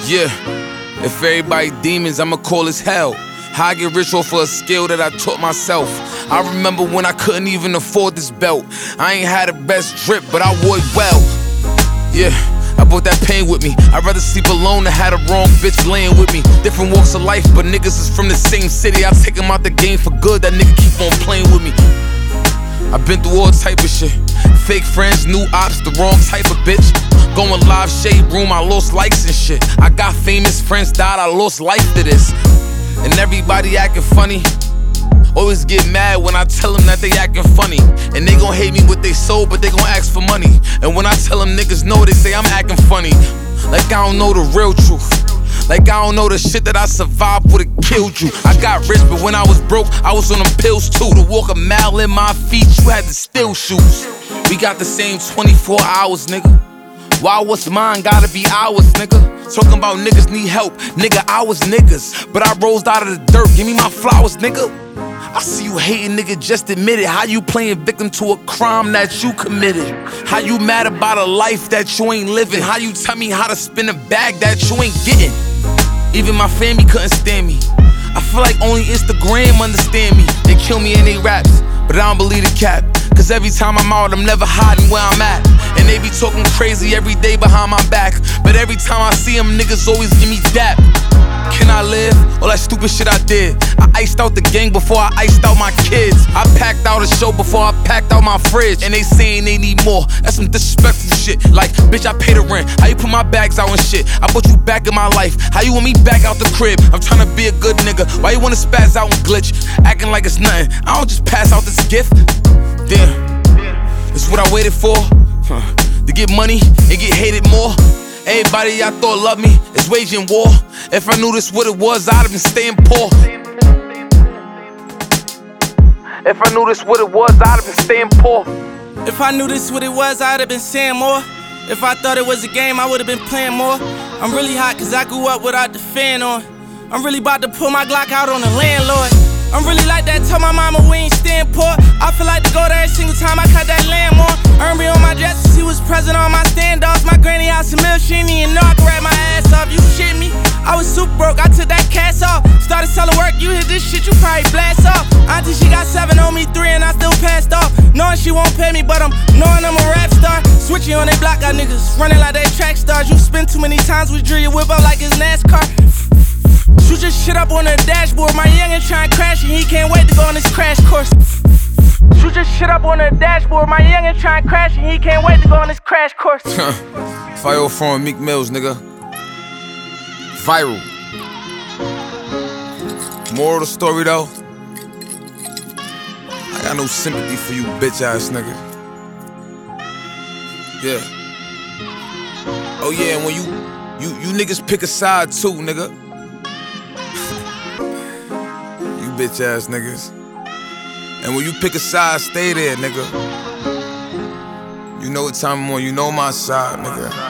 Yeah, if everybody demons, I'ma call this hell. How I get rich off of a skill that I taught myself. I remember when I couldn't even afford this belt. I ain't had the best drip, but I wore it well. Yeah, I brought that pain with me. I'd rather sleep alone than have the wrong bitch laying with me. Different walks of life, but niggas is from the same city. I take him out the game for good, that nigga keep on playing with me. I've been through all type of shit. Fake friends, new ops, the wrong type of bitch. Going live, shade room, I lost likes and shit. I got famous friends, died, I lost life to this. And everybody acting funny. Always get mad when I tell them that they acting funny. And they gon' hate me with they soul, but they gon' ask for money. And when I tell them niggas no, they say I'm acting funny. Like I don't know the real truth. Like I don't know the shit that I survived would've killed you. I got rich, but when I was broke, I was on them pills too. To walk a mile in my feet, you had to steal shoes. We got the same 24 hours, nigga. Why what's mine gotta be ours, nigga? Talking about niggas need help, nigga, I was niggas. But I rose out of the dirt, give me my flowers, nigga. I see you hating, nigga, just admit it. How you playing victim to a crime that you committed? How you mad about a life that you ain't living? How you tell me how to spin a bag that you ain't getting? Even my family couldn't stand me. I feel like only Instagram understand me. They kill me in they raps, but I don't believe the cap. Cause every time I'm out, I'm never hiding where I'm at. And they be talking crazy every day behind my back. But every time I see them, niggas always give me dap. Can I live? All that stupid shit I did. I iced out the gang before I iced out my kids. I packed out a show before I packed out my fridge. And they saying they need more. That's some disrespectful shit. Like, bitch, I pay the rent. How you put my bags out and shit? I put you back in my life. How you want me back out the crib? I'm trying to be a good nigga. Why you wanna spaz out and glitch? Acting like it's nothing. I don't just pass out this gift. Damn, it's what I waited for. To get money and get hated more. Everybody I thought loved me is waging war. If I knew this what it was, I'd have been staying poor. If I knew this what it was, I'd have been staying poor. If I knew this what it was, I'd have been saying more. If I thought it was a game, I would have been playing more. I'm really hot cause I grew up without the fan on. I'm really about to pull my Glock out on the landlord. I'm really like that, tell my mama we ain't staying poor. I feel like to go there every single time I cut that land more. Earn me on my dress since he was present on my standoffs. My granny house in Mill, she didn't even know I could rap my ass off. You shit me? I was super broke, I took that cash off. Started selling work, you hit this shit, you probably blast off. Auntie, she got 7 on me, 3 and I still passed off. Knowing she won't pay me, but knowing I'm a rap star. Switching on they block, got niggas running like they track stars. You spin too many times, we drill your whip up like it's NASCAR. Shoot your shit up on the dashboard. My youngin' tryna crash and he can't wait to go on this crash course. Shoot your shit up on the dashboard. My youngin' tryna crash and he can't wait to go on this crash course. Fire from Meek Mills, nigga. Viral. Moral of the story though, I got no sympathy for you bitch ass nigga. Yeah. Oh yeah, and when you niggas pick a side too, nigga. You bitch ass niggas. And when you pick a side, stay there, nigga. You know what time I'm on, you know my side, nigga.